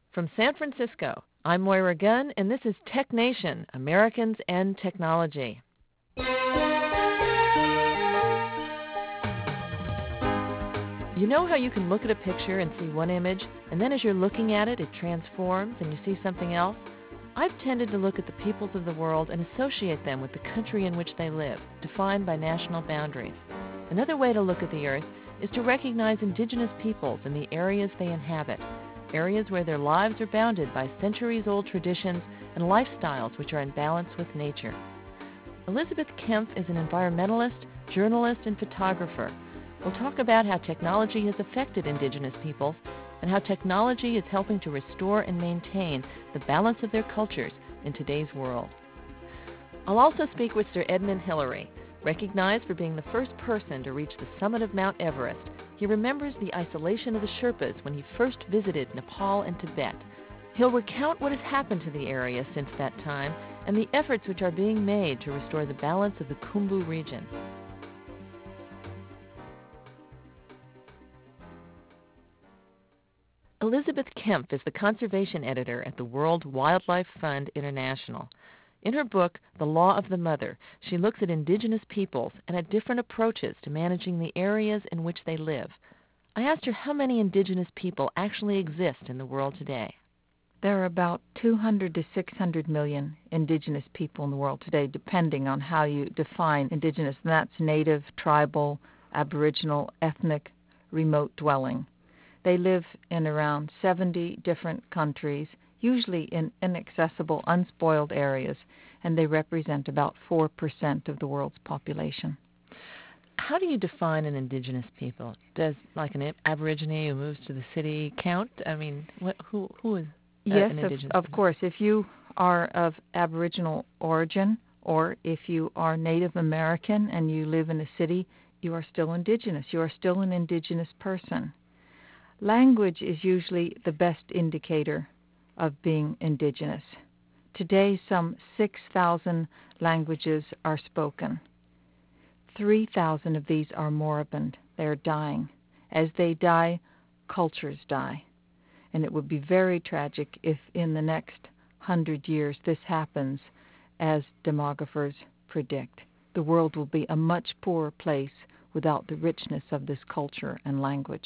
From San Francisco, I'm Moira Gunn, and this is Tech Nation, Americans and Technology. You know how you can look at a picture and see one image, and then as you're looking at it, it transforms and you see something else? I've tended to look at the peoples of the world and associate them with the country in which they live, defined by national boundaries. Another way to look at the Earth is to recognize indigenous peoples in the areas they inhabit, areas where their lives are bounded by centuries-old traditions and lifestyles which are in balance with nature. Elizabeth Kempf is an environmentalist, journalist, and photographer. We'll talk about how technology has affected indigenous peoples and how technology is helping to restore and maintain the balance of their cultures in today's world. I'll also speak with Sir Edmund Hillary. Recognized for being the first person to reach the summit of Mount Everest, he remembers the isolation of the Sherpas when he first visited Nepal and Tibet. He'll recount what has happened to the area since that time and the efforts which are being made to restore the balance of the Khumbu region. Elizabeth Kempf is the conservation editor at the World Wildlife Fund International. In her book, The Law of the Mother, she looks at indigenous peoples and at different approaches to managing the areas in which they live. I asked her how many indigenous people actually exist in the world today. There are about 200 to 600 million indigenous people in the world today, depending on how you define indigenous. And that's native, tribal, aboriginal, ethnic, remote dwelling. They live in around 70 different countries, usually in inaccessible, unspoiled areas, and they represent about 4% of the world's population. How do you define an indigenous people? Does like an Aborigine who moves to the city count? I mean, who is yes, an indigenous of course. If you are of Aboriginal origin, or if you are Native American and you live in a city, you are still indigenous. You are still an indigenous person. Language is usually the best indicator of being indigenous. Today, some 6,000 languages are spoken. 3,000 of these are moribund. They are dying. As they die, cultures die. And it would be very tragic if in the next 100 years this happens, as demographers predict. The world will be a much poorer place without the richness of this culture and language.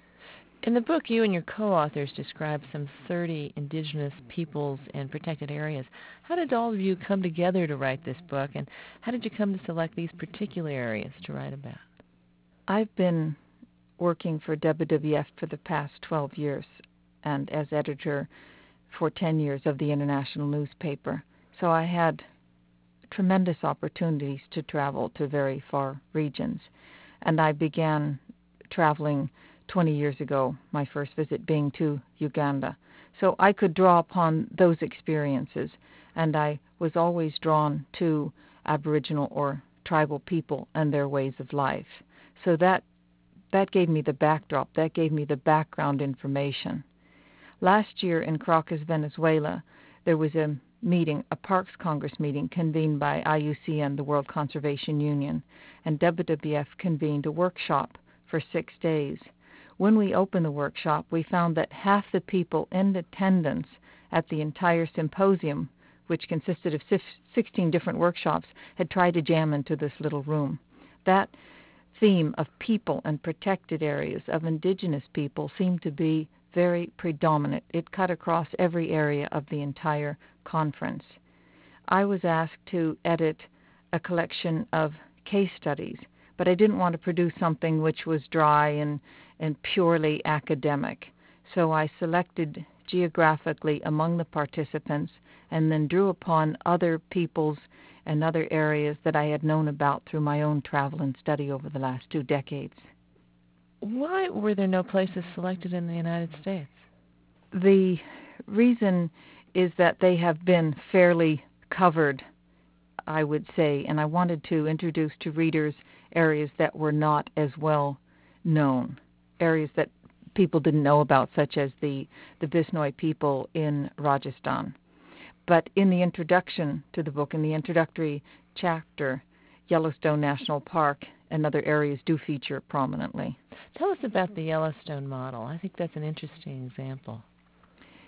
In the book, you and your co-authors describe some 30 indigenous peoples and protected areas. How did all of you come together to write this book, and how did you come to select these particular areas to write about? I've been working for WWF for the past 12 years and as editor for 10 years of the international newspaper. So I had tremendous opportunities to travel to very far regions. And I began traveling 20 years ago, my first visit being to Uganda. So I could draw upon those experiences, and I was always drawn to Aboriginal or tribal people and their ways of life. So that gave me the backdrop, that gave me the background information. Last year in Caracas, Venezuela, there was a meeting, a Parks Congress meeting convened by IUCN, the World Conservation Union, and WWF convened a workshop for 6 days. When we opened the workshop, we found that half the people in attendance at the entire symposium, which consisted of 16 different workshops, had tried to jam into this little room. That theme of people and protected areas, of indigenous people, seemed to be very predominant. It cut across every area of the entire conference. I was asked to edit a collection of case studies, but I didn't want to produce something which was dry and purely academic. So I selected geographically among the participants and then drew upon other peoples and other areas that I had known about through my own travel and study over the last 2 decades. Why were there no places selected in the United States? The reason is that they have been fairly covered, I would say, and I wanted to introduce to readers areas that were not as well known, areas that people didn't know about, such as the Bisnoy people in Rajasthan. But in the introduction to the book, in the introductory chapter, Yellowstone National Park and other areas do feature prominently. Tell us about the Yellowstone model. I think that's an interesting example.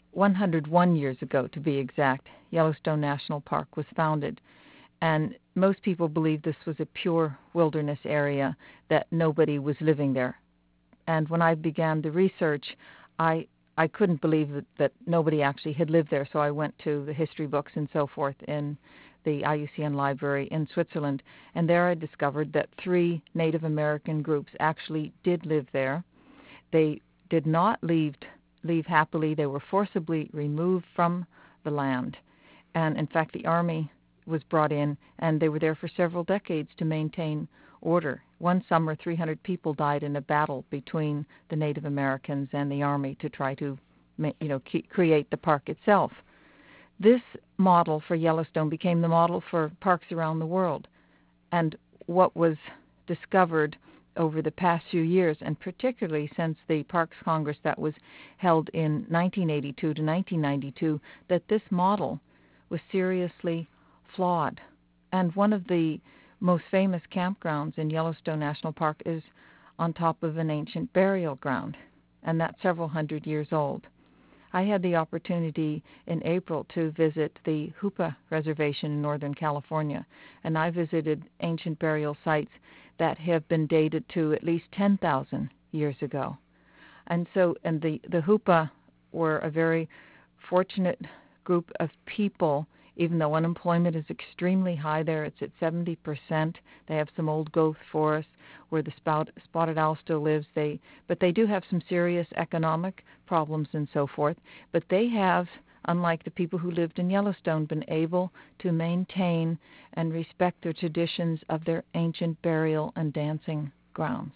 101 years ago, to be exact, Yellowstone National Park was founded. And most people believe this was a pure wilderness area, that nobody was living there. And when I began the research, I couldn't believe that nobody actually had lived there. So I went to the history books and so forth in the IUCN library in Switzerland. And there I discovered that 3 Native American groups actually did live there. They did not leave happily. They were forcibly removed from the land. And in fact, the army was brought in, and they were there for several decades to maintain order. One summer, 300 people died in a battle between the Native Americans and the army to try to, create the park itself. This model for Yellowstone became the model for parks around the world. And what was discovered over the past few years, and particularly since the Parks Congress that was held in 1982 to 1992, that this model was seriously flawed. And one of the most famous campgrounds in Yellowstone National Park is on top of an ancient burial ground, and that's several hundred years old. I had the opportunity in April to visit the Hoopa Reservation in Northern California, and I visited ancient burial sites that have been dated to at least 10,000 years ago. And the Hoopa were a very fortunate group of people. Even though unemployment is extremely high there, it's at 70%. They have some old growth forests where the spotted owl still lives. But they do have some serious economic problems and so forth. But they have, unlike the people who lived in Yellowstone, been able to maintain and respect the traditions of their ancient burial and dancing grounds.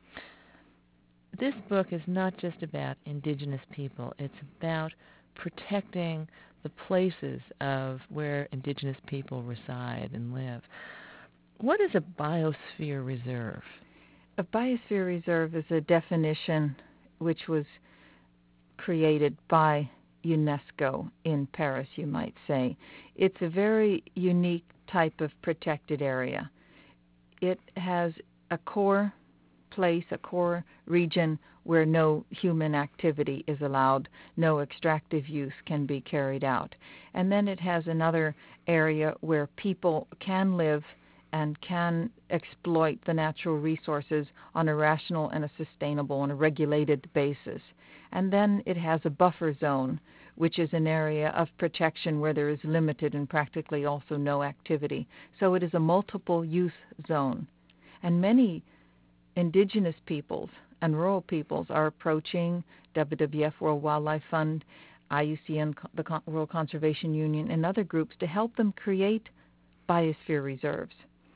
This book is not just about indigenous people. It's about protecting the places of where indigenous people reside and live. What is a biosphere reserve? A biosphere reserve is a definition which was created by UNESCO in Paris, you might say. It's a very unique type of protected area. It has a core place, a core region where no human activity is allowed, no extractive use can be carried out. And then it has another area where people can live and can exploit the natural resources on a rational and a sustainable and a regulated basis. And then it has a buffer zone, which is an area of protection where there is limited and practically also no activity. So it is a multiple use zone. And many indigenous peoples and rural peoples are approaching WWF, World Wildlife Fund, IUCN, the World Conservation Union, and other groups to help them create biosphere reserves.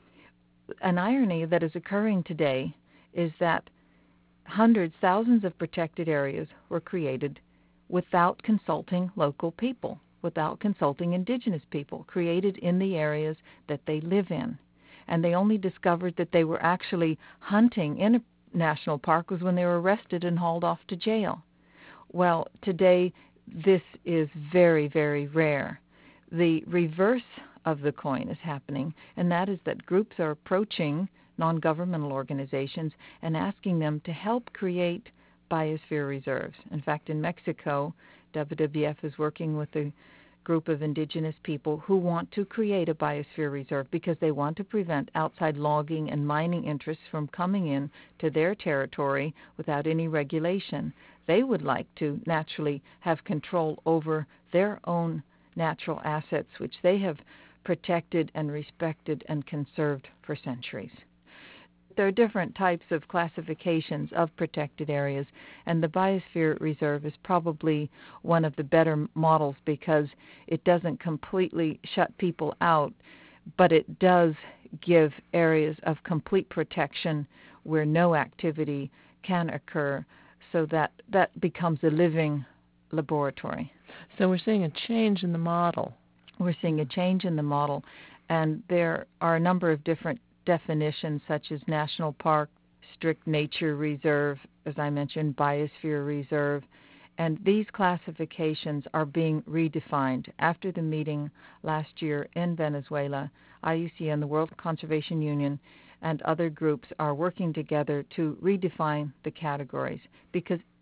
An irony that is occurring today is that hundreds, thousands of protected areas were created without consulting local people, without consulting indigenous people, created in the areas that they live in. And they only discovered that they were actually hunting in a national park was when they were arrested and hauled off to jail. Well, today this is very, very rare. The reverse of the coin is happening, and that is that groups are approaching non-governmental organizations and asking them to help create biosphere reserves. In fact, in Mexico, WWF is working with a group of indigenous people who want to create a biosphere reserve because they want to prevent outside logging and mining interests from coming in to their territory without any regulation. They would like to naturally have control over their own natural assets, which they have protected and respected and conserved for centuries. There are different types of classifications of protected areas, and the Biosphere Reserve is probably one of the better models because it doesn't completely shut people out, but it does give areas of complete protection where no activity can occur, so that becomes a living laboratory. So we're seeing a change in the model. We're seeing a change in the model, and there are a number of different definitions such as national park, strict nature reserve, as I mentioned, biosphere reserve, and these classifications are being redefined. After the meeting last year in Venezuela, IUCN, the World Conservation Union, and other groups are working together to redefine the categories because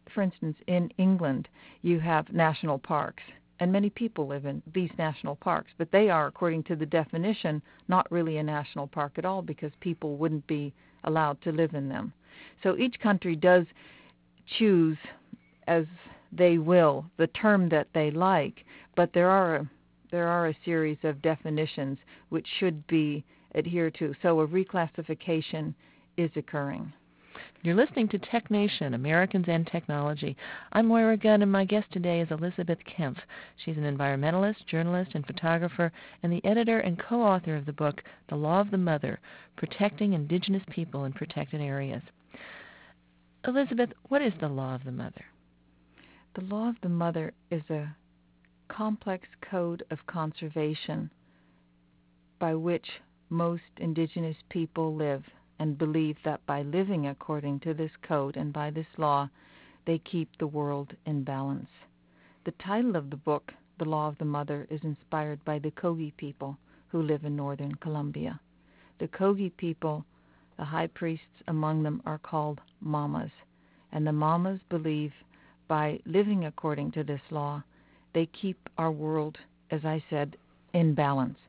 for instance, in England, you have national parks, and many people live in these national parks, but they are, according to the definition, not really a national park at all because people wouldn't be allowed to live in them. So each country does choose as they will the term that they like, but there are a series of definitions which should be adhered to. So a reclassification is occurring. You're listening to Tech Nation, Americans and Technology. I'm Moira Gunn, and my guest today is Elizabeth Kempf. She's an environmentalist, journalist, and photographer, and the editor and co-author of the book, The Law of the Mother, Protecting Indigenous People in Protected Areas. Elizabeth, what is the Law of the Mother? The Law of the Mother is a complex code of conservation by which most indigenous people live, and believe that by living according to this code and by this law, they keep the world in balance. The title of the book, The Law of the Mother, is inspired by the Kogi people who live in northern Colombia. The Kogi people, the high priests among them are called mamas, and the mamas believe by living according to this law, they keep our world, as I said, in balance.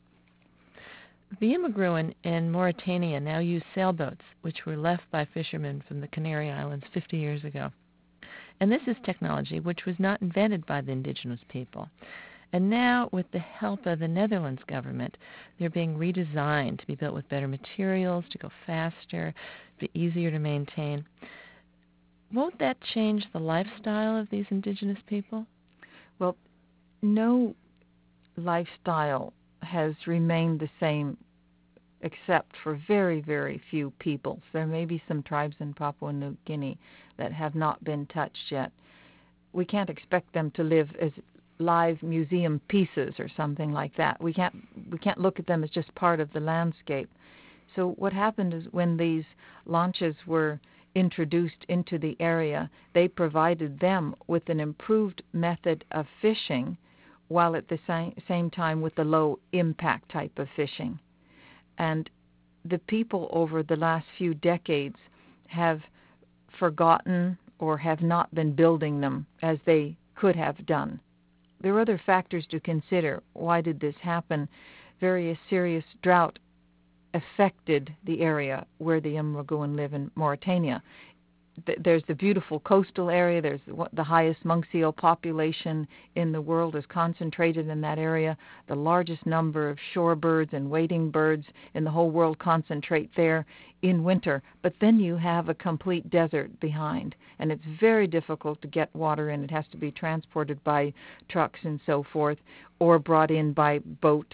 The Imigruin in Mauritania now use sailboats, which were left by fishermen from the Canary Islands 50 years ago. And this is technology which was not invented by the indigenous people. And now, with the help of the Netherlands government, they're being redesigned to be built with better materials, to go faster, be easier to maintain. Won't that change the lifestyle of these indigenous people? Well, no lifestyle has remained the same except for very, very few peoples. There may be some tribes in Papua New Guinea that have not been touched yet. We can't expect them to live as live museum pieces or something like that. We can't look at them as just part of the landscape. So what happened is when these launches were introduced into the area, they provided them with an improved method of fishing, while at the same time with the low impact type of fishing. And the people over the last few decades have forgotten or have not been building them as they could have done. There are other factors to consider. Why did this happen? Various serious drought affected the area where the Imigruin live in Mauritania. There's the beautiful coastal area. There's the highest monk seal population in the world is concentrated in that area. The largest number of shorebirds and wading birds in the whole world concentrate there in winter. But then you have a complete desert behind, and it's very difficult to get water in. It has to be transported by trucks and so forth, or brought in by boat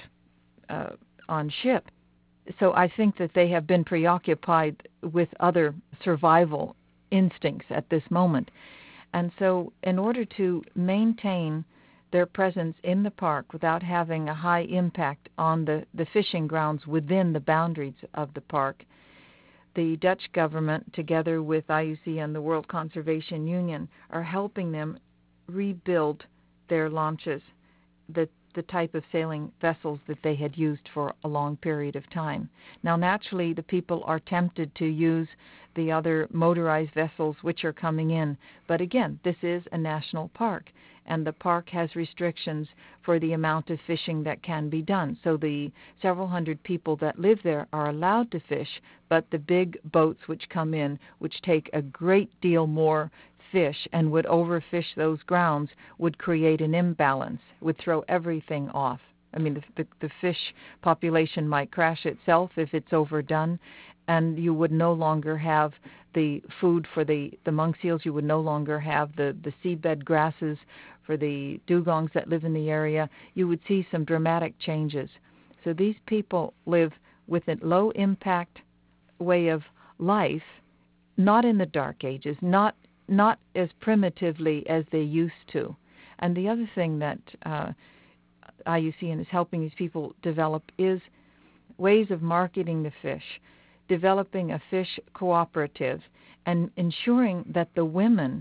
on ship. So I think that they have been preoccupied with other survival instincts at this moment. And so in order to maintain their presence in the park without having a high impact on the fishing grounds within the boundaries of the park, the Dutch government, together with IUC and the World Conservation Union, are helping them rebuild their launches, the type of sailing vessels that they had used for a long period of time. Now, naturally, the people are tempted to use the other motorized vessels which are coming in. But again, this is a national park, and the park has restrictions for the amount of fishing that can be done. So the several hundred people that live there are allowed to fish, but the big boats which come in, which take a great deal more fish and would overfish those grounds, would create an imbalance, would throw everything off. I mean, the fish population might crash itself if it's overdone, and you would no longer have the food for the monk seals. You would no longer have the seabed grasses for the dugongs that live in the area. You would see some dramatic changes. So these people live with a low-impact way of life, not in the Dark Ages, not as primitively as they used to. And the other thing that IUCN is helping these people develop is ways of marketing the fish, developing a fish cooperative, and ensuring that the women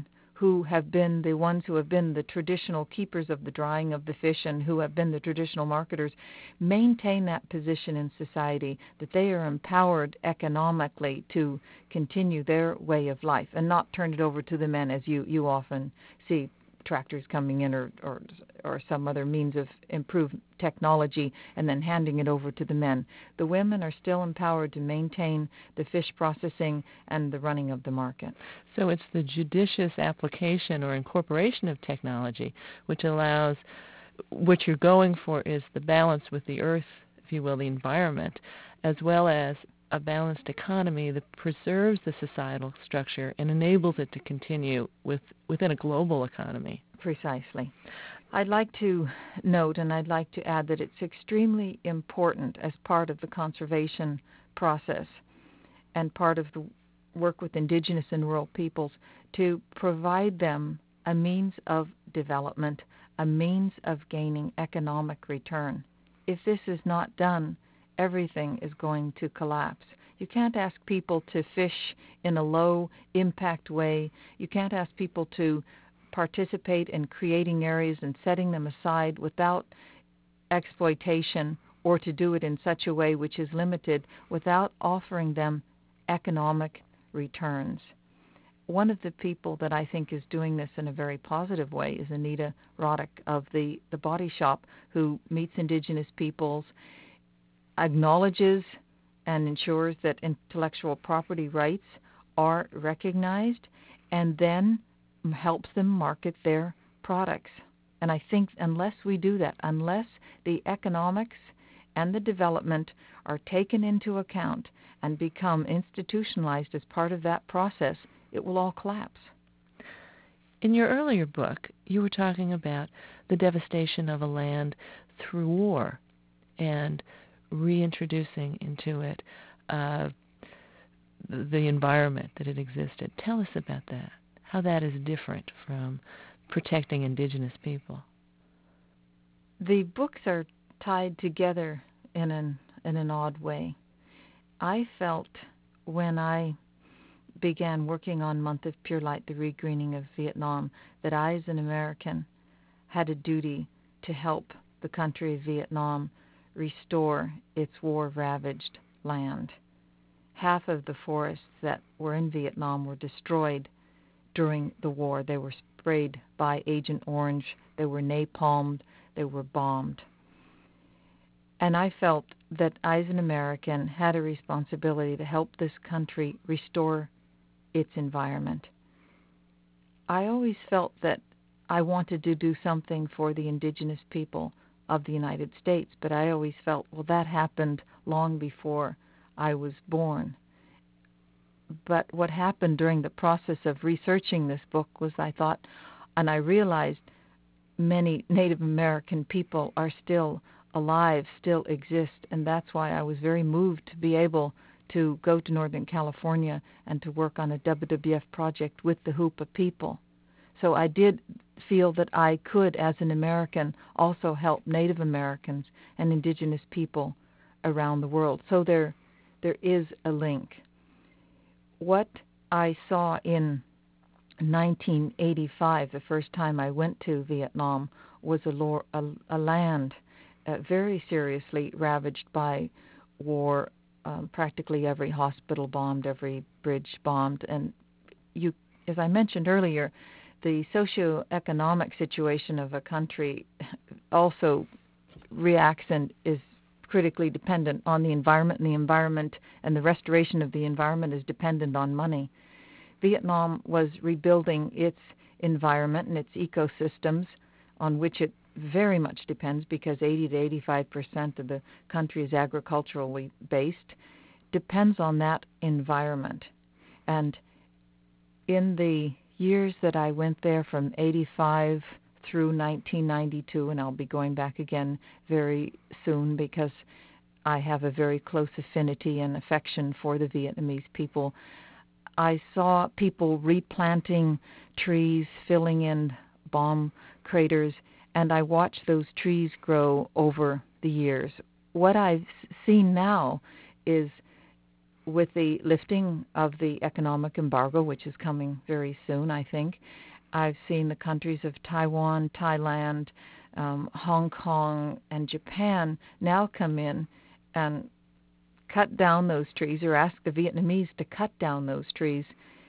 who have been the ones who have been the traditional keepers of the drying of the fish and who have been the traditional marketers, maintain that position in society, that they are empowered economically to continue their way of life and not turn it over to the men, as you often see tractors coming in or some other means of improved technology and then handing it over to the men. The women are still empowered to maintain the fish processing and the running of the market. So it's the judicious application or incorporation of technology which allows, what you're going for is the balance with the earth, if you will, the environment, as well as a balanced economy that preserves the societal structure and enables it to continue within a global economy. Precisely. I'd like to note and I'd like to add that it's extremely important as part of the conservation process and part of the work with indigenous and rural peoples to provide them a means of development, a means of gaining economic return. If this is not done, everything is going to collapse. You can't ask people to fish in a low-impact way. You can't ask people to participate in creating areas and setting them aside without exploitation, or to do it in such a way which is limited without offering them economic returns. One of the people that I think is doing this in a very positive way is Anita Roddick of the Body Shop, who meets indigenous peoples, acknowledges and ensures that intellectual property rights are recognized, and then helps them market their products. And I think unless we do that, unless the economics and the development are taken into account and become institutionalized as part of that process, it will all collapse. In your earlier book, you were talking about the devastation of a land through war and reintroducing into it the environment that it existed. Tell us about that, how that is different from protecting indigenous people. The books are tied together in an odd way. I felt when I began working on Month of Pure Light, the regreening of Vietnam, that I as an American had a duty to help the country of Vietnam restore its war-ravaged land. Half of the forests that were in Vietnam were destroyed during the war. They were sprayed by Agent Orange. They were napalmed. They were bombed. And I felt that I, as an American, had a responsibility to help this country restore its environment. I always felt that I wanted to do something for the indigenous people of the United States, but I always felt, well, that happened long before I was born. But what happened during the process of researching this book was I thought, and I realized many Native American people are still alive, still exist, and that's why I was very moved to be able to go to Northern California and to work on a WWF project with the Hoopa people. So I did feel that I could, as an American, also help Native Americans and indigenous people around the world. So there is a link. What I saw in 1985, the first time I went to Vietnam, was a land very seriously ravaged by war. Practically every hospital bombed, every bridge bombed, and as I mentioned earlier, the socioeconomic situation of a country also reacts and is critically dependent on the environment, and the restoration of the environment is dependent on money. Vietnam was rebuilding its environment and its ecosystems, on which it very much depends, because 80 to 85% of the country is agriculturally based, depends on that environment. And in the years that I went there from 85 through 1992, and I'll be going back again very soon because I have a very close affinity and affection for the Vietnamese people, I saw people replanting trees, filling in bomb craters, and I watched those trees grow over the years. What I've seen now is, with the lifting of the economic embargo, which is coming very soon, I think, I've seen the countries of Taiwan, Thailand, Hong Kong, and Japan now come in and cut down those trees, or ask the Vietnamese to cut down those trees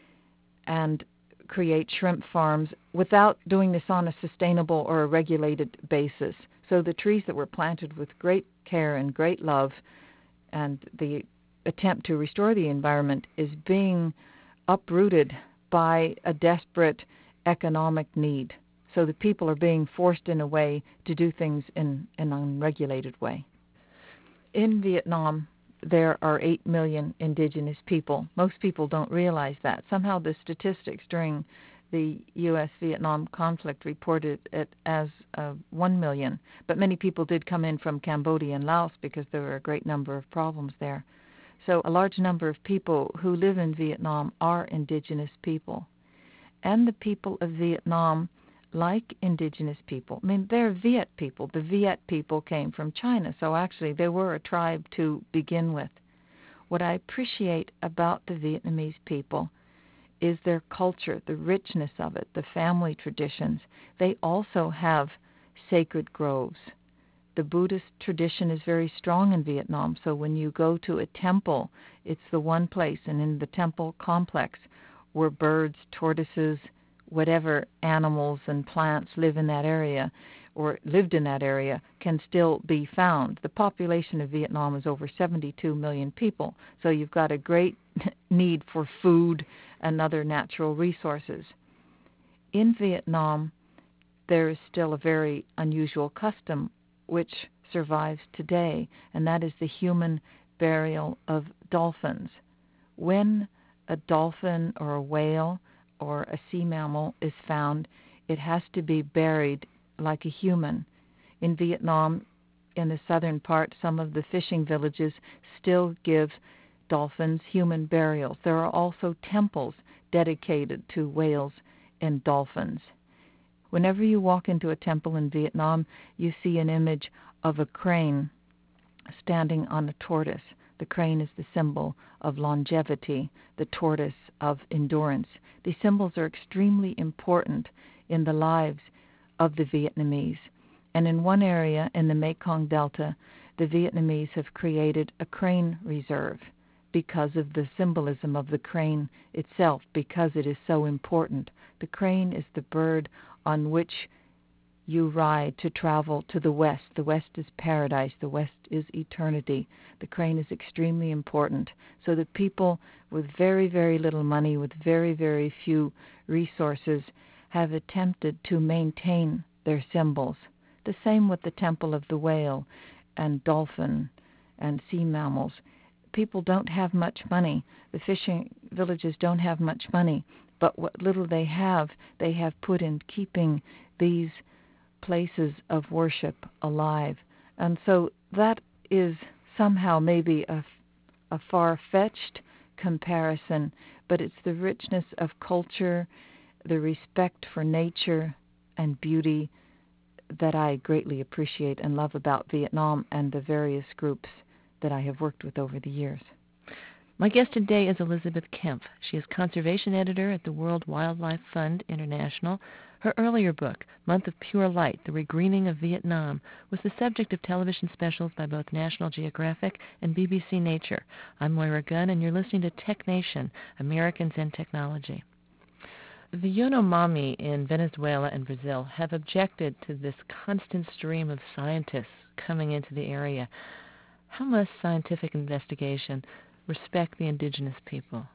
and create shrimp farms without doing this on a sustainable or a regulated basis. So the trees that were planted with great care and great love, and the attempt to restore the environment, is being uprooted by a desperate economic need. So the people are being forced in a way to do things in an unregulated way. In Vietnam, there are 8 million indigenous people. Most people don't realize that. Somehow the statistics during the U.S.-Vietnam conflict reported it as 1 million. But many people did come in from Cambodia and Laos because there were a great number of problems there. So a large number of people who live in Vietnam are indigenous people. And the people of Vietnam, like indigenous people, I mean, they're Viet people. The Viet people came from China, so actually they were a tribe to begin with. What I appreciate about the Vietnamese people is their culture, the richness of it, the family traditions. They also have sacred groves. The Buddhist tradition is very strong in Vietnam, so when you go to a temple, it's the one place, and in the temple complex where birds, tortoises, whatever animals and plants live in that area or lived in that area can still be found. The population of Vietnam is over 72 million people, so you've got a great need for food and other natural resources. In Vietnam, there is still a very unusual custom which survives today, and that is the human burial of dolphins. When a dolphin or a whale or a sea mammal is found, it has to be buried like a human. In Vietnam, in the southern part, some of the fishing villages still give dolphins human burials. There are also temples dedicated to whales and dolphins. Whenever you walk into a temple in Vietnam, you see an image of a crane standing on a tortoise. The crane is the symbol of longevity, the tortoise of endurance. These symbols are extremely important in the lives of the Vietnamese. And in one area in the Mekong Delta, the Vietnamese have created a crane reserve because of the symbolism of the crane itself, because it is so important. The crane is the bird on which you ride to travel to the West. The West is paradise. The West is eternity. The crane is extremely important. So the people with very, very little money, with very, very few resources, have attempted to maintain their symbols. The same with the Temple of the Whale and dolphin and sea mammals. People don't have much money. The fishing villages don't have much money. But what little they have put in keeping these places of worship alive. And so that is somehow maybe a far-fetched comparison, but it's the richness of culture, the respect for nature and beauty that I greatly appreciate and love about Vietnam and the various groups that I have worked with over the years. My guest today is Elizabeth Kempf. She is conservation editor at the World Wildlife Fund International. Her earlier book, Month of Pure Light, The Regreening of Vietnam, was the subject of television specials by both National Geographic and BBC Nature. I'm Moira Gunn, and you're listening to Tech Nation, Americans and Technology. The Yanomami in Venezuela and Brazil have objected to this constant stream of scientists coming into the area. How must scientific investigation respect the indigenous people?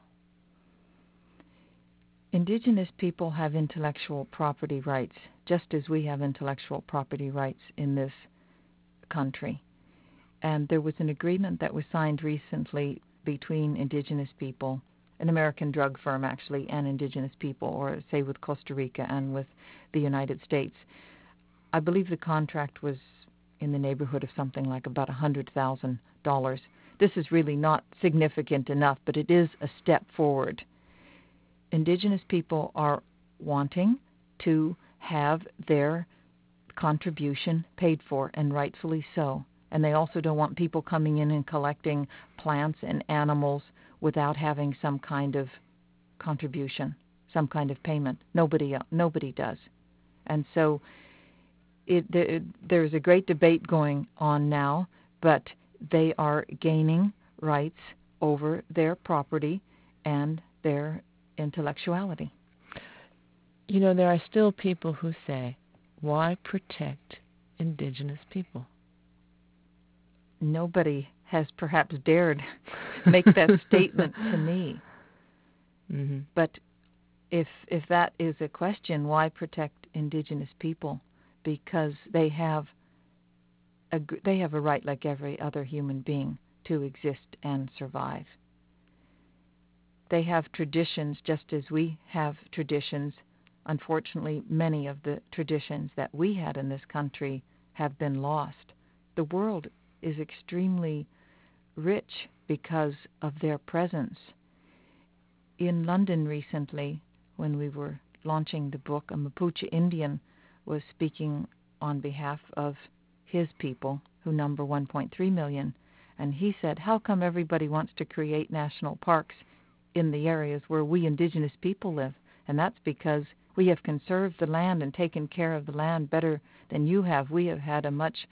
Indigenous people have intellectual property rights, just as we have intellectual property rights in this country. And there was an agreement that was signed recently between indigenous people, an American drug firm actually, and indigenous people, or say with Costa Rica and with the United States. I believe the contract was in the neighborhood of something like about $100,000. This is really not significant enough, but it is a step forward. Indigenous people are wanting to have their contribution paid for, and rightfully so. And they also don't want people coming in and collecting plants and animals without having some kind of contribution. some kind of payment. Nobody does. And so there's a great debate going on now, but they are gaining rights over their property and their intellectuality. You know, there are still people who say, why protect indigenous people? Nobody has perhaps dared make that statement to me. Mm-hmm. But if that is a question, why protect indigenous people? Because they have a right like every other human being to exist and survive. They have traditions just as we have traditions. Unfortunately, many of the traditions that we had in this country have been lost. The world is extremely rich because of their presence. In London recently, when we were launching the book, a Mapuche Indian was speaking on behalf of his people, who number 1.3 million, and he said, how come everybody wants to create national parks in the areas where we indigenous people live? And that's because we have conserved the land and taken care of the land better than you have. We have had a much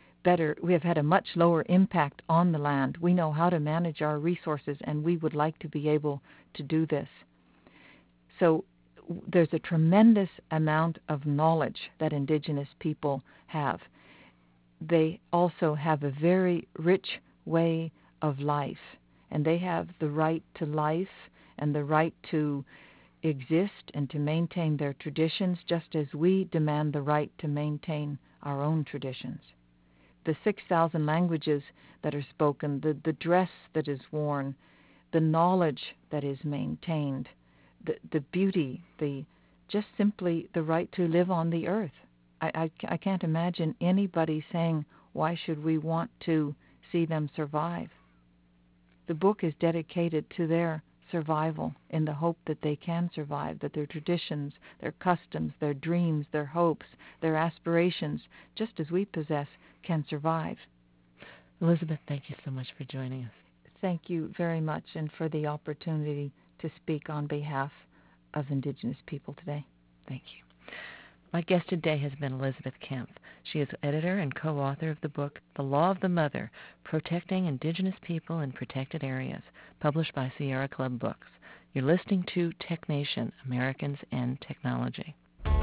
lower impact on the land. We know how to manage our resources, and we would like to be able to do this. So there's a tremendous amount of knowledge that indigenous people have. They also have a very rich way of life, and they have the right to life and the right to exist and to maintain their traditions, just as we demand the right to maintain our own traditions. The 6,000 languages that are spoken, the dress that is worn, the knowledge that is maintained, the beauty, just simply the right to live on the earth. I can't imagine anybody saying, why should we want to see them survive? The book is dedicated to their survival in the hope that they can survive, that their traditions, their customs, their dreams, their hopes, their aspirations, just as we possess, can survive. Elizabeth, thank you so much for joining us. Thank you very much, and for the opportunity to speak on behalf of Indigenous people today. Thank you. My guest today has been Elizabeth Kempf. She is editor and co-author of the book, The Law of the Mother, Protecting Indigenous People in Protected Areas, published by Sierra Club Books. You're listening to Tech Nation, Americans and Technology.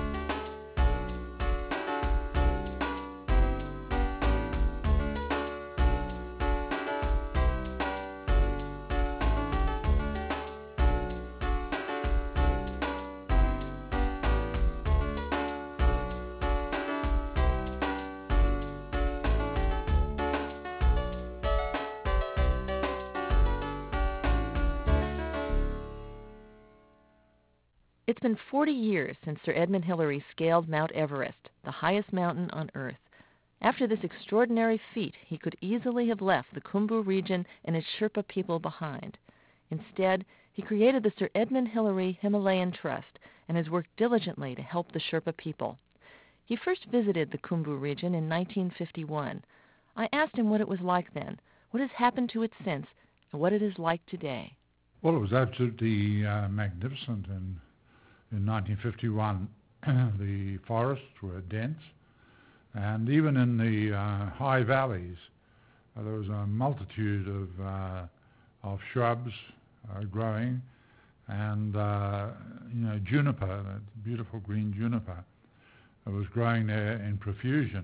It's been 40 years since Sir Edmund Hillary scaled Mount Everest, the highest mountain on Earth. After this extraordinary feat, he could easily have left the Khumbu region and its Sherpa people behind. Instead, he created the Sir Edmund Hillary Himalayan Trust and has worked diligently to help the Sherpa people. He first visited the Khumbu region in 1951. I asked him what it was like then, what has happened to it since, and what it is like today. Well, it was absolutely magnificent. In 1951, the forests were dense, and even in the high valleys, there was a multitude of shrubs growing, and juniper, that beautiful green juniper, was growing there in profusion.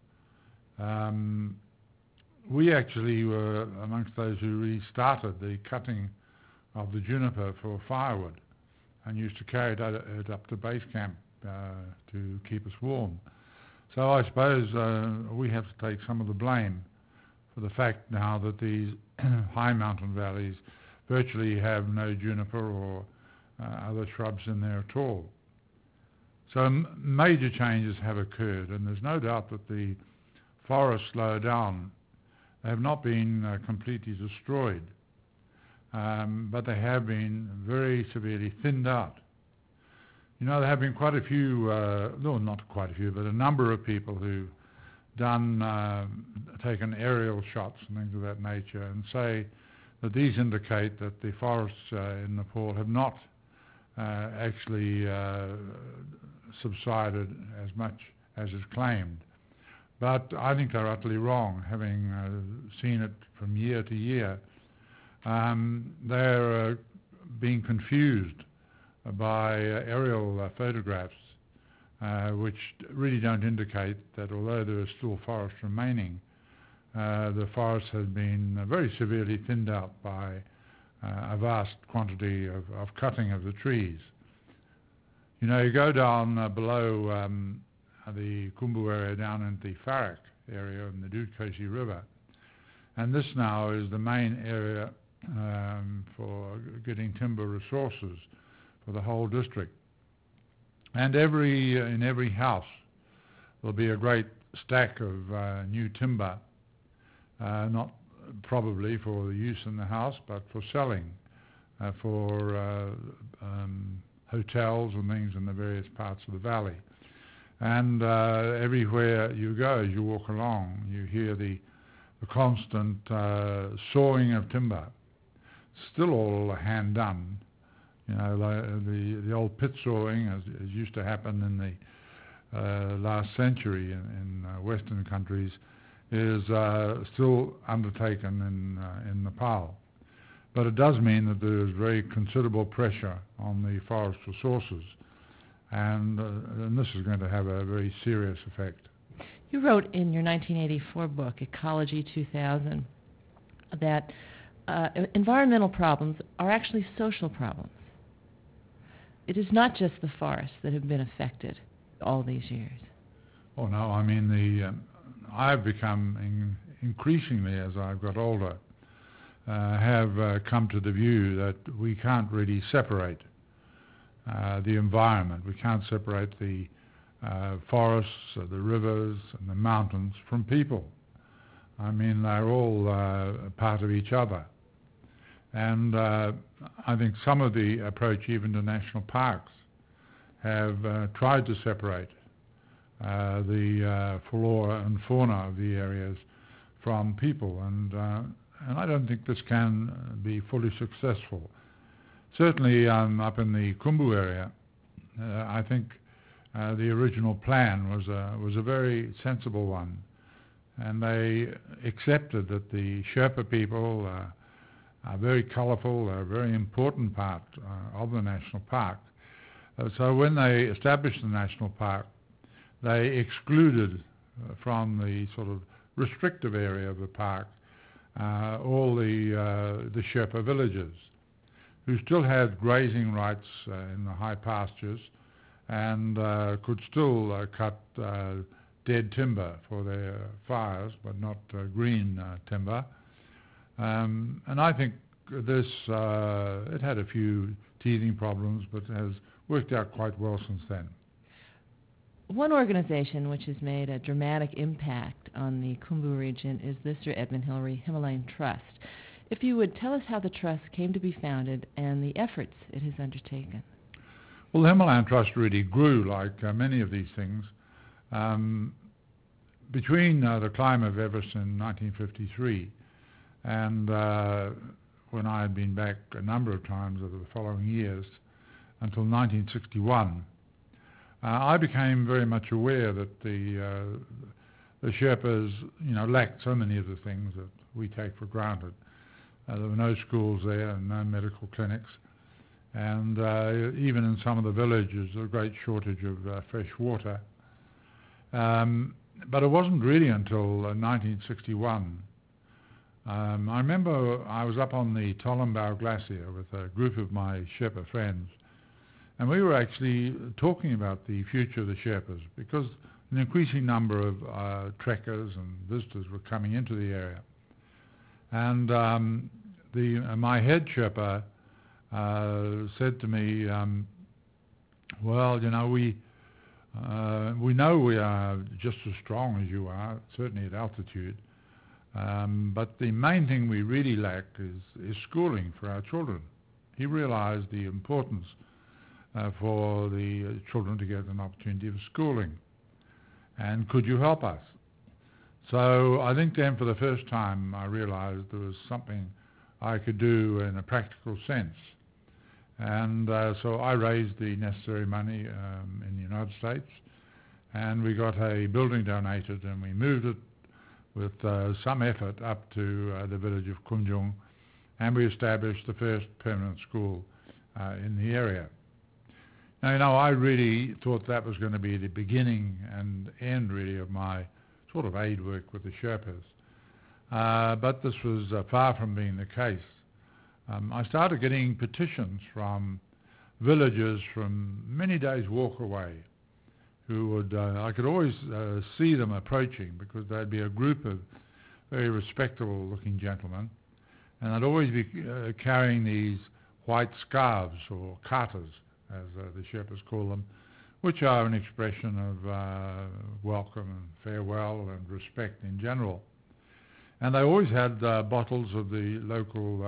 We actually were amongst those who really started the cutting of the juniper for firewood, and used to carry it up to base camp to keep us warm. So I suppose we have to take some of the blame for the fact now that these high mountain valleys virtually have no juniper or other shrubs in there at all. So major changes have occurred, and there's no doubt that the forests lower down have not been completely destroyed. But they have been very severely thinned out. You know, there have been quite a few, no, not quite a few, but a number of people who've taken aerial shots and things of that nature, and say that these indicate that the forests in Nepal have not actually subsided as much as is claimed. But I think they're utterly wrong, having seen it from year to year. They're being confused by aerial photographs, which really don't indicate that although there is still forest remaining, the forest has been very severely thinned out by a vast quantity of cutting of the trees. You know, you go down below the Khumbu area, down into the Farak area in the Dudkoshi River, and this now is the main area for getting timber resources for the whole district. And in every house there'll be a great stack of new timber, not probably for the use in the house, but for selling, for hotels and things in the various parts of the valley. And everywhere you go, as you walk along, you hear the constant sawing of timber. Still all hand done. You know, the old pit sawing, as used to happen in the last century in Western countries, is still undertaken in Nepal. But it does mean that there is very considerable pressure on the forest resources, and this is going to have a very serious effect. You wrote in your 1984 book, Ecology 2000, that environmental problems are actually social problems. It is not just the forests that have been affected all these years. Oh no, I mean I've become increasingly, as I've got older, have come to the view that we can't really separate the environment. We can't separate the forests, the rivers and the mountains from people. I mean, they're all part of each other. And I think some of the approach even to national parks have tried to separate the flora and fauna of the areas from people, and I don't think this can be fully successful. Certainly up in the Khumbu area, I think the original plan was a very sensible one, and they accepted that the Sherpa people are very colourful, are a very important part of the national park. So when they established the national park, they excluded from the sort of restrictive area of the park all the Sherpa villages, who still had grazing rights in the high pastures and could still cut dead timber for their fires, but not green timber. And I think this, it had a few teething problems, but has worked out quite well since then. One organization which has made a dramatic impact on the Khumbu region is the Sir Edmund Hillary Himalayan Trust. If you would tell us how the trust came to be founded and the efforts it has undertaken. Well, the Himalayan Trust really grew like many of these things. Between the climb of Everest in 1953 and when I had been back a number of times over the following years until 1961, I became very much aware that the Sherpas, lacked so many of the things that we take for granted. There were no schools there and no medical clinics, and even in some of the villages, a great shortage of fresh water. But it wasn't really until 1961. I remember I was up on the Tolambao Glacier with a group of my Sherpa friends, and we were actually talking about the future of the Sherpas, because an increasing number of trekkers and visitors were coming into the area. And my head Sherpa said to me, well, we know we are just as strong as you are, certainly at altitude, but the main thing we really lack is schooling for our children. He realized the importance for the children to get an opportunity for schooling. And could you help us? So I think then for the first time I realized there was something I could do in a practical sense. And so I raised the necessary money in the United States, and we got a building donated, and we moved it with some effort up to the village of Kumjung, and we established the first permanent school in the area. Now, you know, I really thought that was going to be the beginning and end, really, of my sort of aid work with the Sherpas. But this was far from being the case. I started getting petitions from villagers from many days' walk away who would, I could always see them approaching because they'd be a group of very respectable looking gentlemen, and they'd always be carrying these white scarves or katas, as the Sherpas call them, which are an expression of welcome and farewell and respect in general. And they always had bottles of the local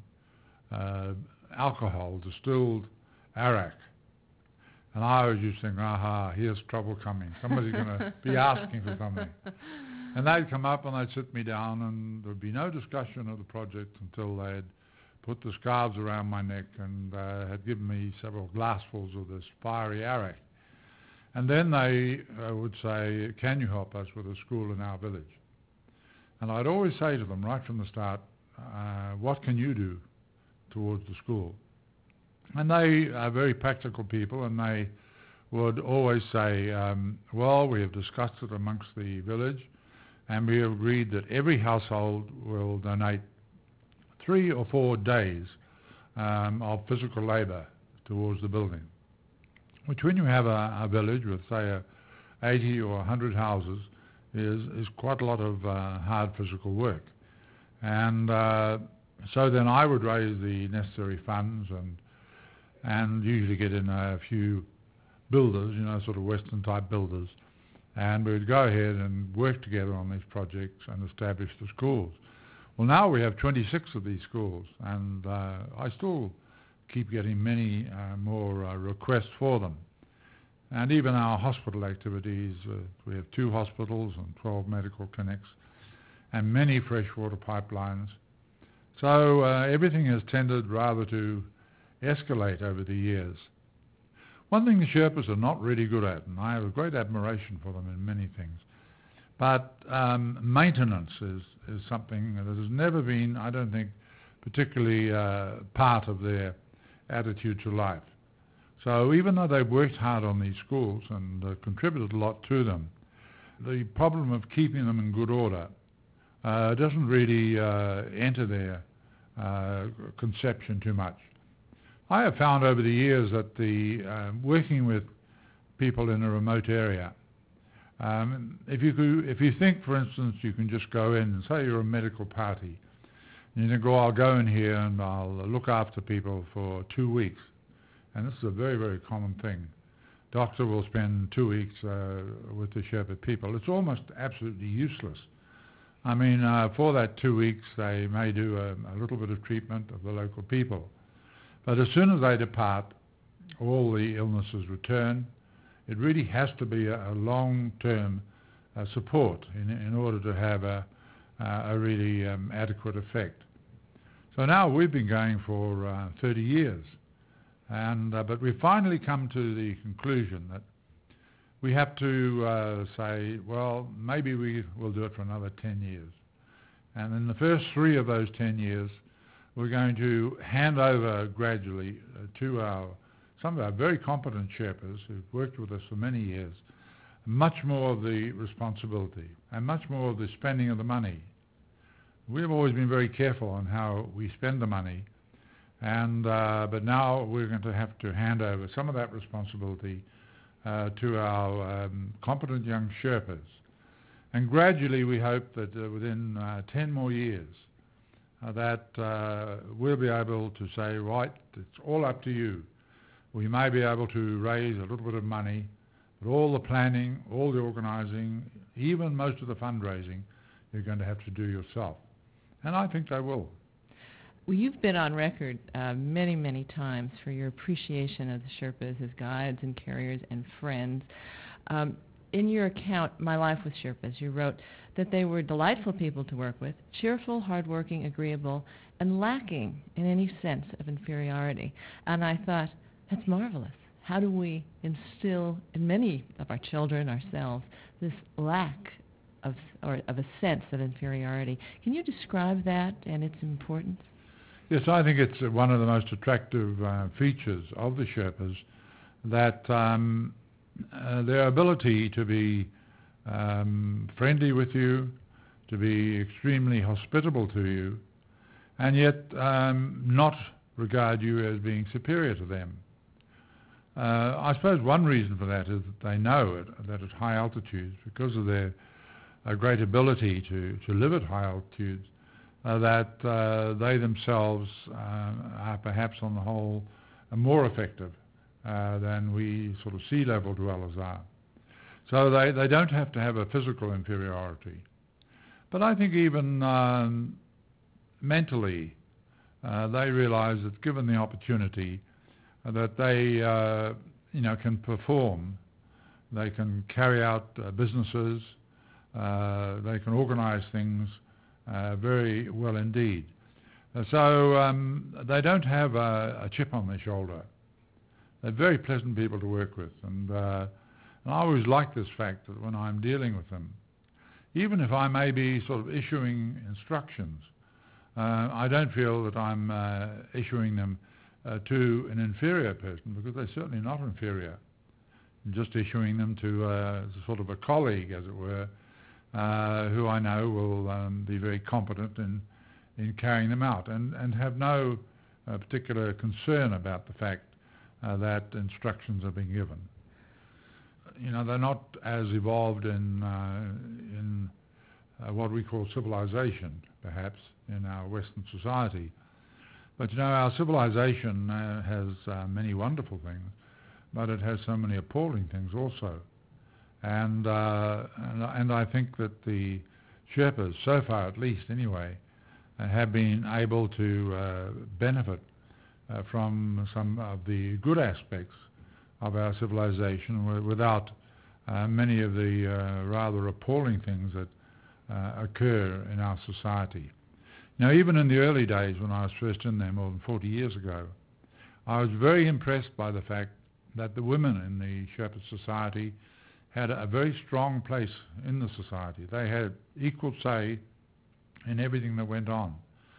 alcohol, distilled arak. And I always used to think, aha, here's trouble coming. Somebody's going to be asking for something. And they'd come up and they'd sit me down, and there'd be no discussion of the project until they'd put the scarves around my neck and had given me several glassfuls of this fiery arak. And then they would say, can you help us with a school in our village? And I'd always say to them right from the start, what can you do towards the school? And they are very practical people, and they would always say, well, we have discussed it amongst the village, and we have agreed that every household will donate 3 or 4 days of physical labour towards the building, which when you have a village with, say, 80 or 100 houses, is quite a lot of hard physical work. And so then I would raise the necessary funds and usually get in a few builders, you know, sort of Western-type builders, and we would go ahead and work together on these projects and establish the schools. Well, now we have 26 of these schools, and I still keep getting many more requests for them. And even our hospital activities, we have 2 hospitals and 12 medical clinics and many freshwater pipelines. So everything has tended rather to escalate over the years. One thing the Sherpas are not really good at, and I have a great admiration for them in many things, but maintenance is something that has never been, I don't think, particularly part of their attitude to life. So even though they've worked hard on these schools and contributed a lot to them, the problem of keeping them in good order doesn't really enter their conception too much. I have found over the years that working with people in a remote area, if you think, for instance, you can just go in and say you're a medical party, and you think, oh, I'll go in here and I'll look after people for 2 weeks. And this is a very, very common thing. Doctor will spend 2 weeks with the Sherpa people. It's almost absolutely useless. I mean, for that 2 weeks, they may do a little bit of treatment of the local people. But as soon as they depart, all the illnesses return. It really has to be a long-term support in order to have a really adequate effect. So now we've been going for 30 years. But we've finally come to the conclusion that we have to say, well, maybe we will do it for another 10 years. And in the first 3 of those 10 years, we're going to hand over gradually to some of our very competent Sherpas who've worked with us for many years, much more of the responsibility and much more of the spending of the money. We've always been very careful on how we spend the money, but now we're going to have to hand over some of that responsibility to our competent young Sherpas. And gradually we hope that within 10 more years that we'll be able to say, right, it's all up to you. We may be able to raise a little bit of money, but all the planning, all the organising, even most of the fundraising, you're going to have to do yourself. And I think they will. Well, you've been on record many, many times for your appreciation of the Sherpas as guides and carriers and friends. in your account, My Life with Sherpas, you wrote that they were delightful people to work with, cheerful, hardworking, agreeable, and lacking in any sense of inferiority. And I thought, that's marvelous. How do we instill in many of our children, ourselves, this lack of a sense of inferiority? Can you describe that and its importance? Yes, I think it's one of the most attractive features of the Sherpas, that their ability to be friendly with you, to be extremely hospitable to you, and yet not regard you as being superior to them. I suppose one reason for that is that they know that at high altitudes, because of their great ability to live at high altitudes, that they themselves are perhaps on the whole more effective than we sort of sea level dwellers are. So they don't have to have a physical inferiority. But I think even mentally they realise that given the opportunity that they can perform, they can carry out businesses, they can organise things very well indeed. So they don't have a chip on their shoulder. They're very pleasant people to work with, and I always like this fact that when I'm dealing with them, even if I may be sort of issuing instructions, I don't feel that I'm issuing them to an inferior person, because they're certainly not inferior. I'm just issuing them to sort of a colleague, as it were, who I know will be very competent in carrying them out, and have no particular concern about the fact that instructions are being given. They're not as evolved in what we call civilization, perhaps, in our Western society. But our civilization has many wonderful things, but it has so many appalling things also. And I think that the Sherpas, so far at least anyway, have been able to benefit from some of the good aspects of our civilization without many of the rather appalling things that occur in our society. Now, even in the early days when I was first in there more than 40 years ago, I was very impressed by the fact that the women in the Sherpa society had a very strong place in the society. They had equal say in everything that went on.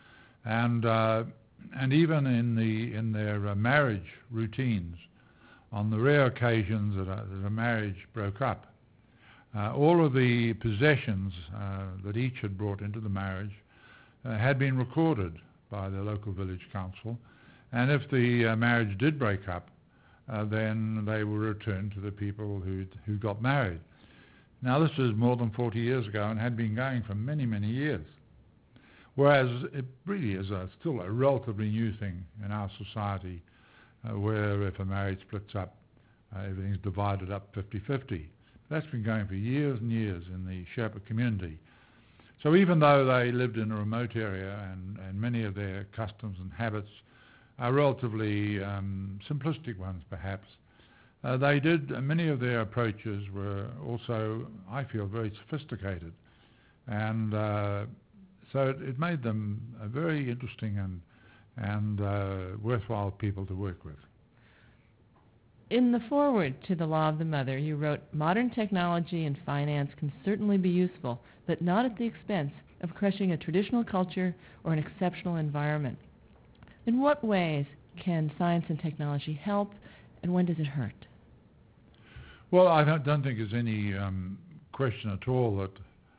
And even in their marriage routines, on the rare occasions that a marriage broke up, all of the possessions that each had brought into the marriage had been recorded by the local village council, and if the marriage did break up, then they were returned to the people who got married. Now, this was more than 40 years ago and had been going for many, many years. Whereas it really is still a relatively new thing in our society, where if a marriage splits up, everything's divided up 50-50. That's been going for years and years in the Sherpa community. So even though they lived in a remote area and many of their customs and habits are relatively simplistic ones perhaps, many of their approaches were also, I feel, very sophisticated. And so it made them a very interesting and worthwhile people to work with. In the foreword to The Law of the Mother, you wrote, "Modern technology and finance can certainly be useful, but not at the expense of crushing a traditional culture or an exceptional environment." In what ways can science and technology help, and when does it hurt? Well, I don't think there's any question at all that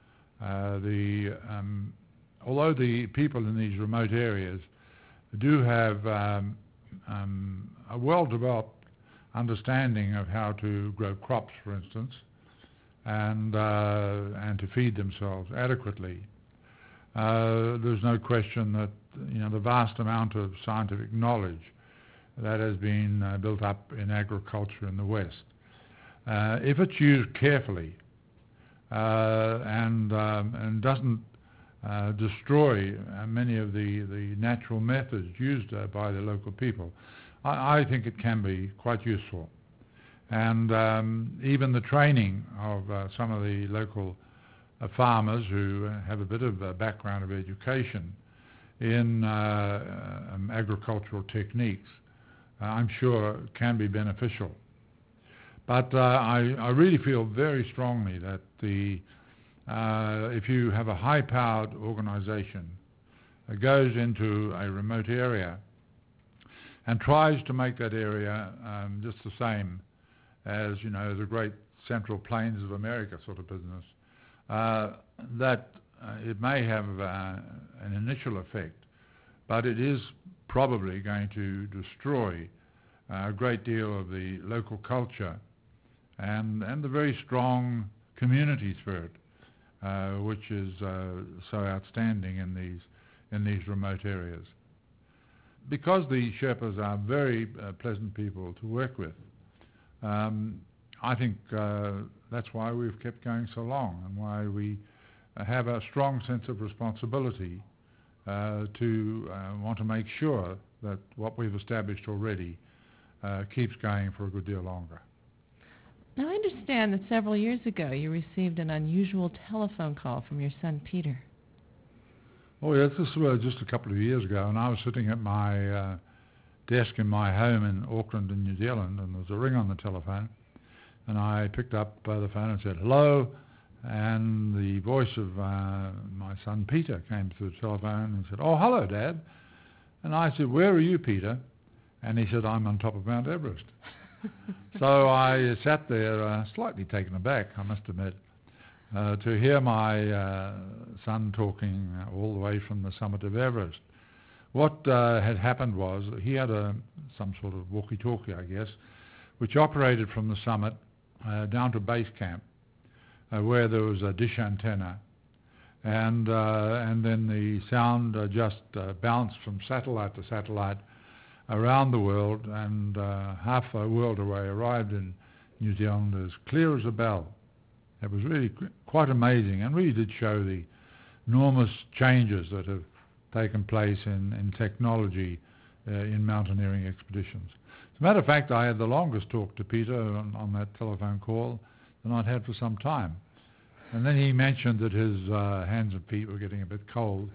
although the people in these remote areas do have a well-developed understanding of how to grow crops, for instance, and to feed themselves adequately, there's no question that the vast amount of scientific knowledge that has been built up in agriculture in the West, if it's used carefully and doesn't destroy many of the natural methods used by the local people, I think it can be quite useful. And even the training of some of the local farmers who have a bit of a background of education in agricultural techniques, I'm sure can be beneficial. But I really feel very strongly that if you have a high-powered organization that goes into a remote area and tries to make that area just the same as, the great Central Plains of America sort of business, that it may have an initial effect, but it is probably going to destroy a great deal of the local culture and the very strong community spirit, which is so outstanding in these remote areas. Because the Sherpas are very pleasant people to work with, I think that's why we've kept going so long and why we have a strong sense of responsibility to want to make sure that what we've established already keeps going for a good deal longer. Now, I understand that several years ago you received an unusual telephone call from your son, Peter. Oh, yes, this was just a couple of years ago, and I was sitting at my desk in my home in Auckland in New Zealand, and there was a ring on the telephone, and I picked up the phone and said, "Hello," and the voice of my son, Peter, came through the telephone and said, "Oh, hello, Dad." And I said, "Where are you, Peter?" And he said, "I'm on top of Mount Everest." So I sat there slightly taken aback, I must admit, to hear my son talking all the way from the summit of Everest. What had happened was that he had some sort of walkie-talkie, I guess, which operated from the summit down to base camp, where there was a dish antenna, and then the sound just bounced from satellite to satellite around the world, and half a world away arrived in New Zealand as clear as a bell. It was really quite amazing and really did show the enormous changes that have taken place in technology in mountaineering expeditions. As a matter of fact, I had the longest talk to Peter on that telephone call than I'd had for some time. And then he mentioned that his hands and feet were getting a bit cold,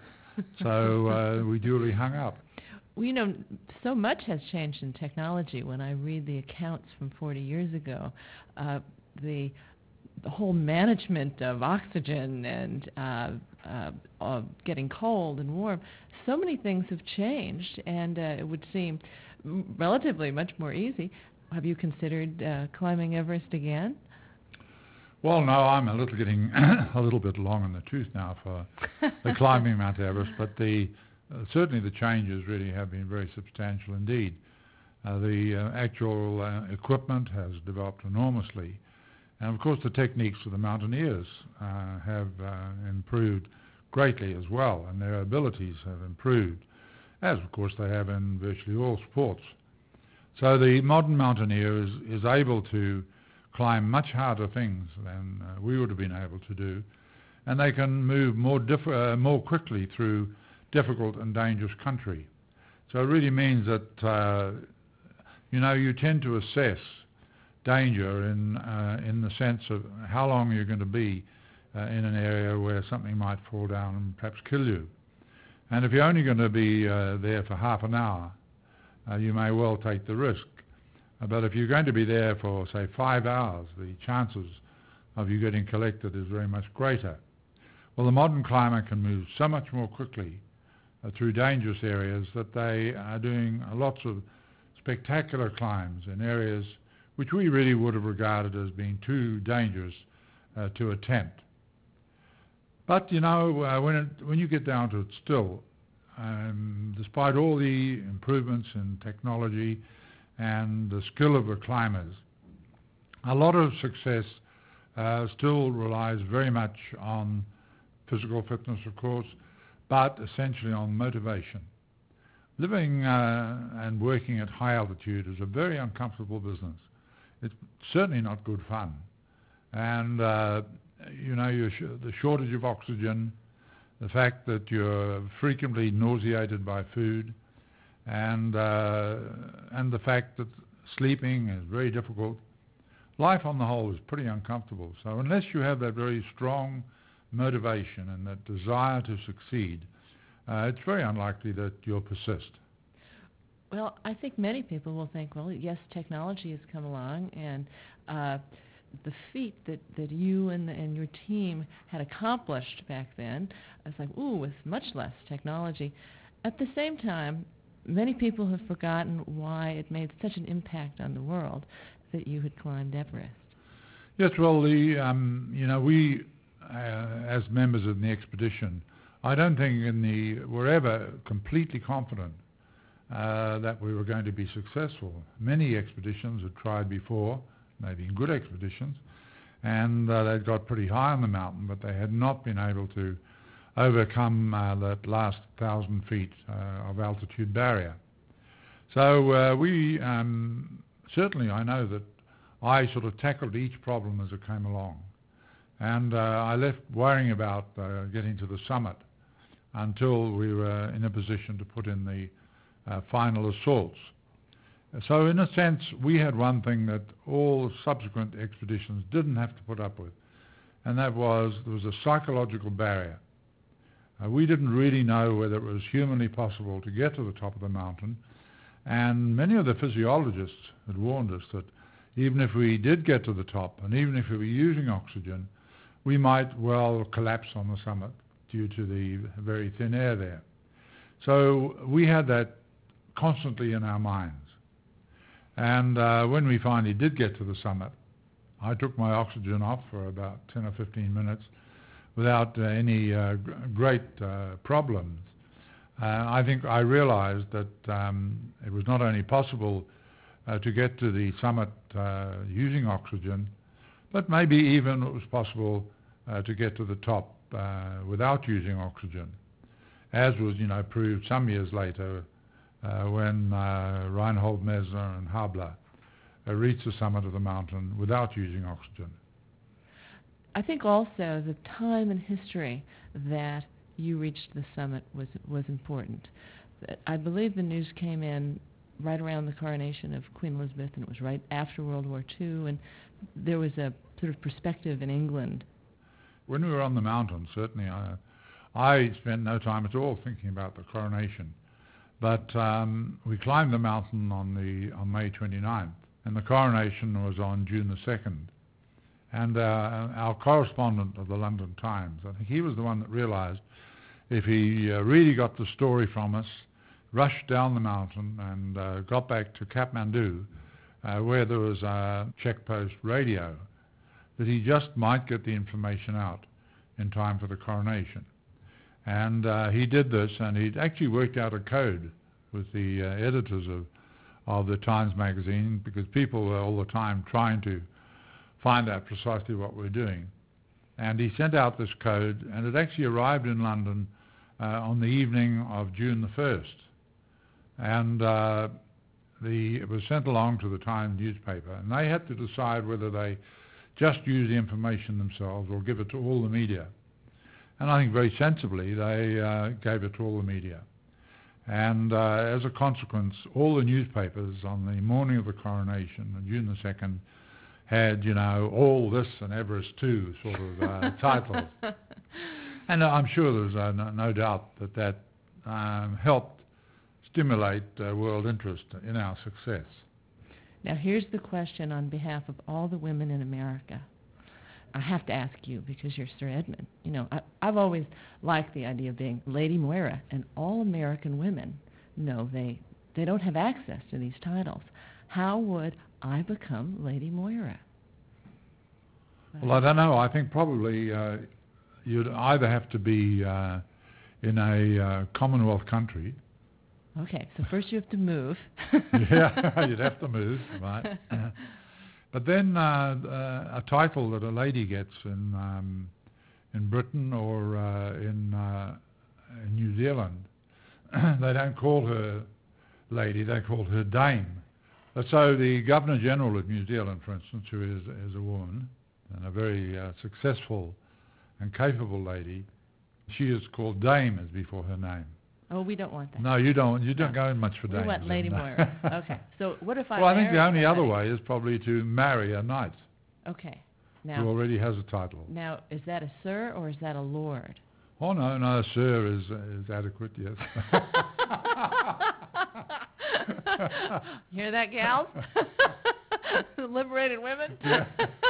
so we duly hung up. Well, so much has changed in technology. When I read the accounts from 40 years ago, the whole management of oxygen and of getting cold and warm, so many things have changed, and it would seem relatively much more easy. Have you considered climbing Everest again? Well, no, I'm getting a little bit long in the tooth now for the climbing Mount Everest, but certainly the changes really have been very substantial indeed. The actual equipment has developed enormously, and of course the techniques of the mountaineers have improved greatly as well, and their abilities have improved, as of course they have in virtually all sports. So the modern mountaineer is able to climb much harder things than we would have been able to do, and they can move more quickly through difficult and dangerous country. So it really means that you tend to assess danger in the sense of how long you're going to be in an area where something might fall down and perhaps kill you. And if you're only going to be there for half an hour, you may well take the risk. But if you're going to be there for, say, 5 hours, the chances of you getting collected is very much greater. Well, the modern climber can move so much more quickly through dangerous areas that they are doing lots of spectacular climbs in areas which we really would have regarded as being too dangerous to attempt. But, when you get down to it still, despite all the improvements in technology and the skill of the climbers, a lot of success still relies very much on physical fitness, of course, but essentially on motivation. Living and working at high altitude is a very uncomfortable business. It's certainly not good fun. And, the shortage of oxygen, the fact that you're frequently nauseated by food, and the fact that sleeping is very difficult, life on the whole is pretty uncomfortable. So unless you have that very strong motivation and that desire to succeed, it's very unlikely that you'll persist. Well, I think many people will think, well, yes, technology has come along, and the feat that you and your team had accomplished back then, it's like, ooh, with much less technology. At the same time, many people have forgotten why it made such an impact on the world that you had climbed Everest. Yes, well, we, as members of the expedition, I don't think were ever completely confident that we were going to be successful. Many expeditions had tried before, maybe good expeditions, and they'd got pretty high on the mountain, but they had not been able to overcome that last 1,000 feet of altitude barrier. So we certainly, I know that I sort of tackled each problem as it came along, and I left worrying about getting to the summit until we were in a position to put in the final assaults. So in a sense, we had one thing that all subsequent expeditions didn't have to put up with, and that was there was a psychological barrier. We didn't really know whether it was humanly possible to get to the top of the mountain, and many of the physiologists had warned us that even if we did get to the top, and even if we were using oxygen, we might well collapse on the summit due to the very thin air there. So we had that constantly in our minds. And when we finally did get to the summit, I took my oxygen off for about 10 or 15 minutes without any great problems. I think I realized that it was not only possible to get to the summit using oxygen, but maybe even it was possible to get to the top without using oxygen, as was proved some years later when Reinhold Messner and Habler reached the summit of the mountain without using oxygen. I think also the time and history that you reached the summit was important. I believe the news came in right around the coronation of Queen Elizabeth, and it was right after World War II, and there was a sort of perspective in England. When we were on the mountain, certainly I spent no time at all thinking about the coronation. But we climbed the mountain on May 29th, and the coronation was on June the 2nd. And our correspondent of the London Times, I think he was the one that realized if he really got the story from us, rushed down the mountain and got back to Kathmandu, where there was a checkpost radio, that he just might get the information out in time for the coronation. And he did this, and he'd actually worked out a code with the editors of the Times magazine, because people were all the time trying to find out precisely what we're doing. And he sent out this code, and it actually arrived in London on the evening of June the 1st. And it was sent along to the Times newspaper, and they had to decide whether they just use the information themselves or give it to all the media. And I think very sensibly they gave it to all the media. And as a consequence, all the newspapers on the morning of the coronation, on June the 2nd, had, all this and Everest too sort of titles. And I'm sure there's no doubt that helped stimulate world interest in our success. Now here's the question on behalf of all the women in America. I have to ask you because you're Sir Edmund. I've always liked the idea of being Lady Moira, and all American women know they don't have access to these titles. How would I become Lady Moira? Well, I don't know. I think probably you'd either have to be in a Commonwealth country. Okay, so first you have to move. Yeah, you'd have to move, right? But then a title that a lady gets in Britain or in New Zealand, they don't call her lady, they call her dame. So the Governor General of New Zealand, for instance, who is a woman and a very successful and capable lady, she is called Dame as before her name. Oh, we don't want that. No, you don't. You don't go in much for dames. We want Lady Moira. Okay. So what if I? Well, I think the only other way is probably to marry a knight. Okay. who Now, already has a title. now, is that a sir or is that a lord? Oh, no, sir is adequate, yes. Hear that, gals? Liberated women? Yeah.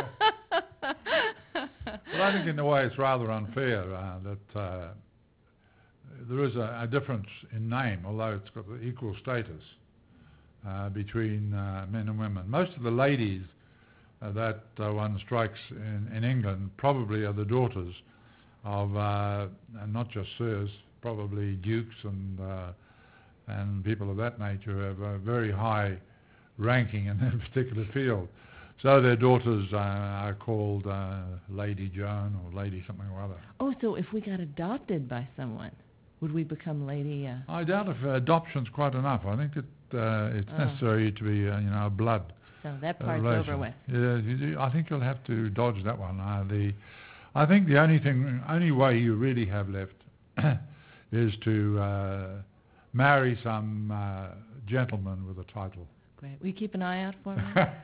Well, I think in a way it's rather unfair that there is a difference in name, although it's got equal status between men and women. Most of the ladies that one strikes in England probably are the daughters of, and not just sirs, probably dukes and people of that nature who have a very high ranking in their particular field. So their daughters are called Lady Joan or Lady something or other. Oh, so if we got adopted by someone, would we become Lady? I doubt if adoption's quite enough. I think that it's necessary to be, a blood. So that part's relation. over with. Yeah, I think you'll have to dodge that one. I think the only way you really have left is to marry some gentleman with a title. Great. Will you keep an eye out for me?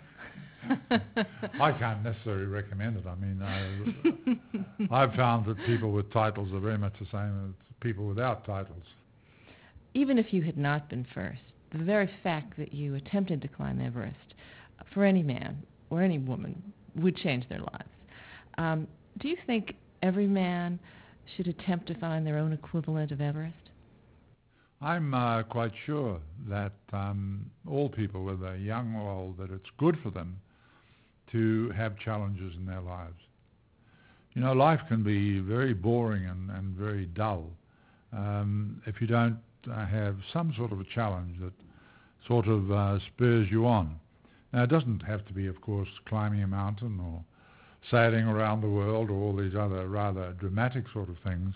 I can't necessarily recommend it. I mean, I've found that people with titles are very much the same as people without titles. Even if you had not been first, the very fact that you attempted to climb Everest, for any man or any woman, would change their lives. Do you think every man should attempt to find their own equivalent of Everest? I'm quite sure that all people, whether young or old, that it's good for them to have challenges in their lives. Life can be very boring and very dull if you don't have some sort of a challenge that sort of spurs you on. Now, it doesn't have to be, of course, climbing a mountain or sailing around the world or all these other rather dramatic sort of things.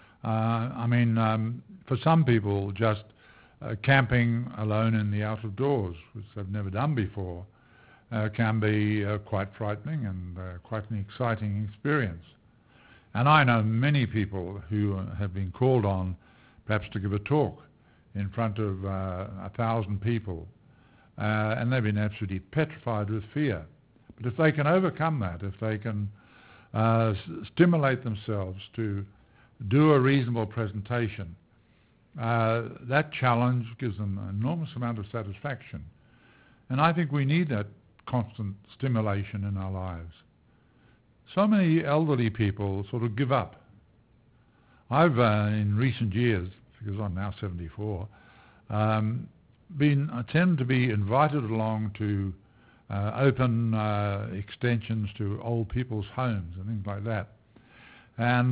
For some people, just camping alone in the out of doors, which they've never done before, can be quite frightening and quite an exciting experience. And I know many people who have been called on perhaps to give a talk in front of 1,000 people, and they've been absolutely petrified with fear. But if they can overcome that, if they can stimulate themselves to do a reasonable presentation, that challenge gives them an enormous amount of satisfaction. And I think we need that constant stimulation in our lives. So many elderly people sort of give up. I've, in recent years, because I'm now 74, I tend to be invited along to open extensions to old people's homes and things like that. And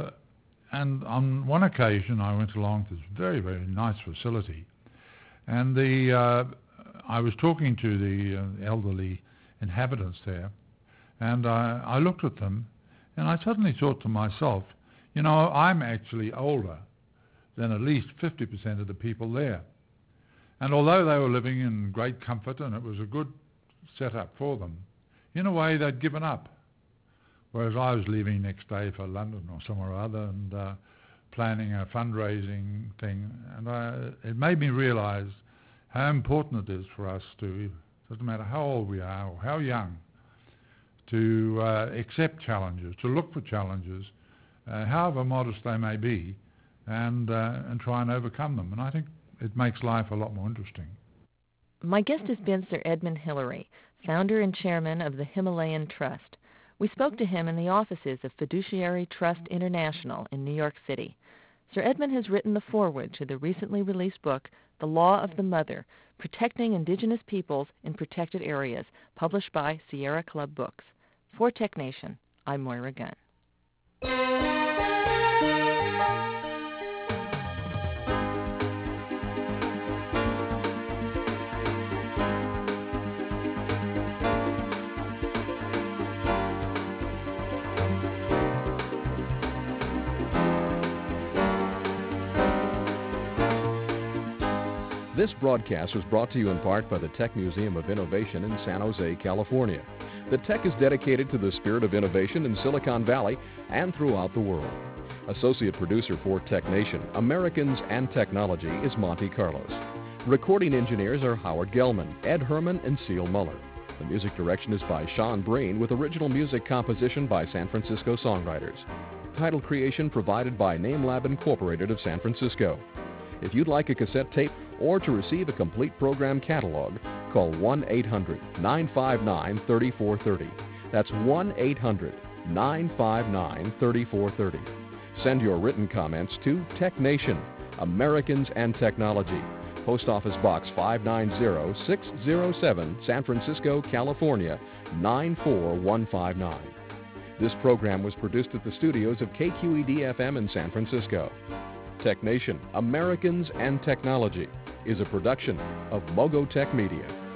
on one occasion, I went along to this very, very nice facility, and I was talking to the elderly inhabitants there, and I looked at them, and I suddenly thought to myself, I'm actually older than at least 50% of the people there. And although they were living in great comfort and it was a good setup for them, in a way they'd given up. Whereas I was leaving next day for London or somewhere or other and planning a fundraising thing. And it made me realize how important it is for us to, doesn't matter how old we are or how young, to accept challenges, to look for challenges, however modest they may be, and try and overcome them. And I think it makes life a lot more interesting. My guest has been Sir Edmund Hillary, founder and chairman of the Himalayan Trust. We spoke to him in the offices of Fiduciary Trust International in New York City. Sir Edmund has written the foreword to the recently released book, The Law of the Mother, Protecting Indigenous Peoples in Protected Areas, published by Sierra Club Books. For Tech Nation, I'm Moira Gunn. This broadcast was brought to you in part by the Tech Museum of Innovation in San Jose, California. The Tech is dedicated to the spirit of innovation in Silicon Valley and throughout the world. Associate producer for Tech Nation, Americans and Technology, is Monty Carlos. Recording engineers are Howard Gelman, Ed Herman, and Seal Muller. The music direction is by Sean Breen with original music composition by San Francisco songwriters. Title creation provided by NameLab Incorporated of San Francisco. If you'd like a cassette tape or to receive a complete program catalog, call 1-800-959-3430. That's 1-800-959-3430. Send your written comments to Tech Nation, Americans and Technology, Post Office Box 590607, San Francisco, California, 94159. This program was produced at the studios of KQED-FM in San Francisco. Tech Nation, Americans and Technology is a production of Mogotech Media.